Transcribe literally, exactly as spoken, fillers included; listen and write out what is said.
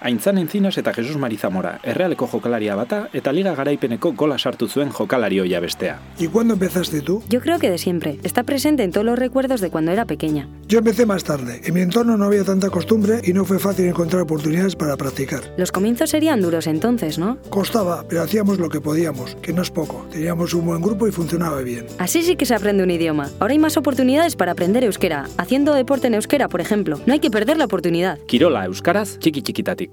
Aintzan Encinas eta Jesus Mari Zamora, Errealeko jokalaria bata eta Liga Garaipeneko gola sartu zuen jokalari ohia bestea. ¿Y cuándo empezaste tú? Yo creo que de siempre. Está presente en todos los recuerdos de cuando era pequeña. Yo empecé más tarde. En mi entorno no había tanta costumbre y no fue fácil encontrar oportunidades para practicar. Los comienzos serían duros entonces, ¿no? Costaba, pero hacíamos lo que podíamos, que no es poco. Teníamos un buen grupo y funcionaba bien. Así sí que se aprende un idioma. Ahora hay más oportunidades para aprender euskera. Haciendo deporte en euskera, por ejemplo. No hay que perder la oportunidad. Kirola euskaraz txiki txikitatik.